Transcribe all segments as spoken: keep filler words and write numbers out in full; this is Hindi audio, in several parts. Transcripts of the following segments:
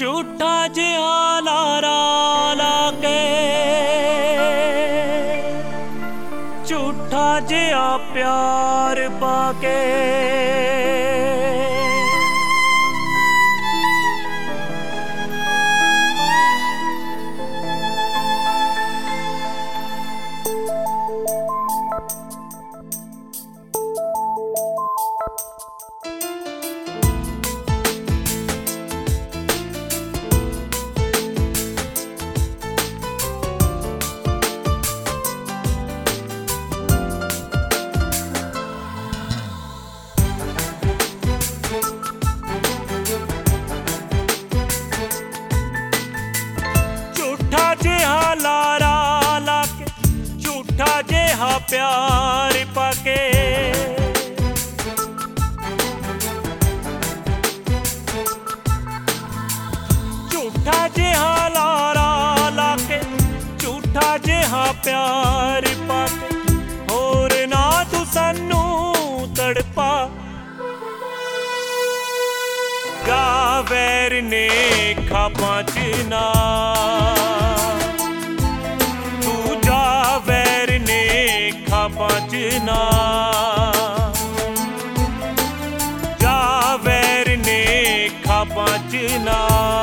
झूठा जिहा लारा लाके, झूठा जिहा प्यार पाके, प्यार पाके, झूठा जिहा लारा लाके, झूठा जिहा प्यार पाके, होर ना तू सानू तड़पा। गा वैर ने खापां च ना, बचना जा वैर ने खा बचना।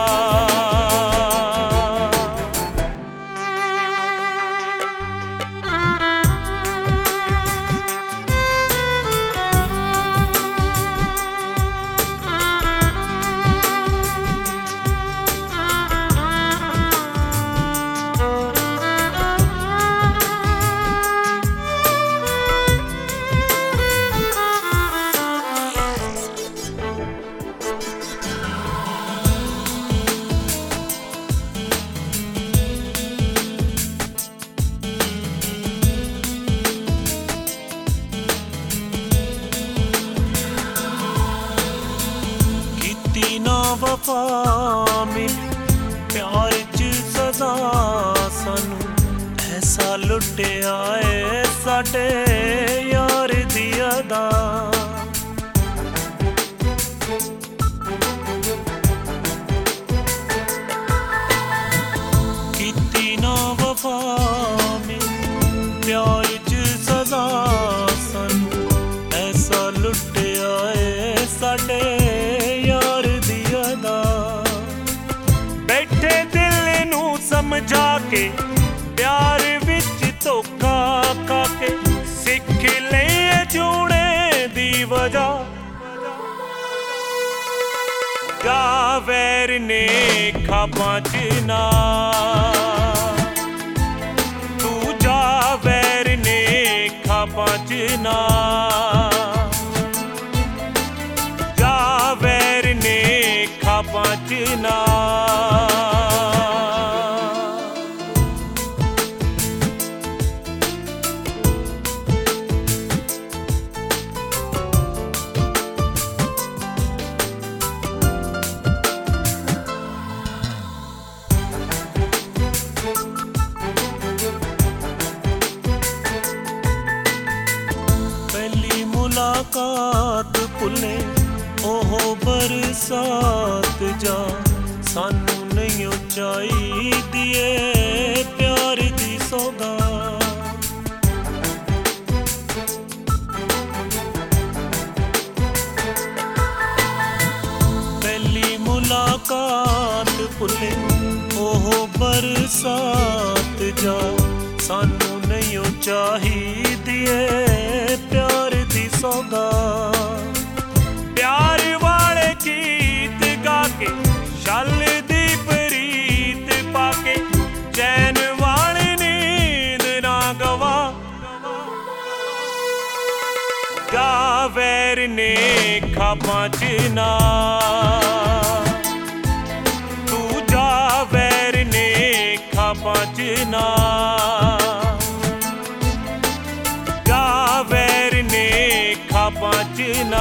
वफा मिल प्यार च सदा सानू, ऐसा लुटिया है साडे यार दी अदा। कीती ना वफा मिल प्यार च सदा सानू, ऐसा लुटिया है साडे बैठे दिल नू समझा के, प्यार विच धोखा खाके, सिख ले जूने दी वजह। गा वैर ने खापां च ना, तू जा वैर ने खापां च ना, जा वैर ने खापां च ना। मुलाकात भुले ओहो बरसात जा, सानू नहीं चाहिदी ऐ प्यार दी सौगात। पहली मुलाकात भुले ओहो बरसात जा, सानू नहीं चाहिदी ऐ प्यार दी सौगात। प्यार वाले गीत गा के, शल दी प्रीत पाके, चैन वाली नींद ना गवा। गा वैर ने खापां च ना, तू जा वैर ने खापां च ना, जा वैर ने खापां च ना।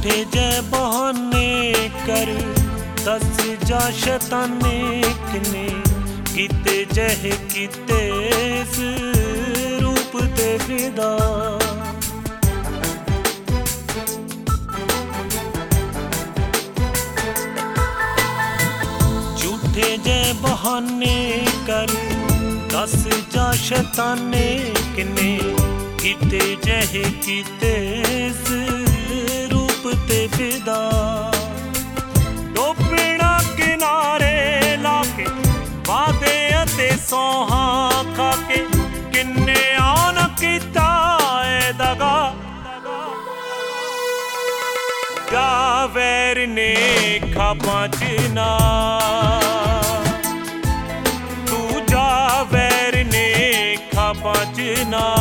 झूठे जे बहाने कर दस जा शैताने किने कीते जह कीते इस रूप ते फिदा। झूठे जे बहाने कर दस जा शैताने किने कीते जह कीते इस रूप ते फिदा। टोपना किनारे लाके वादे अते सौहा खाके किन्ने आन कीता ए दगा। जा वैर ने खाबां च ना तू जा वैर ने खाबां च ना।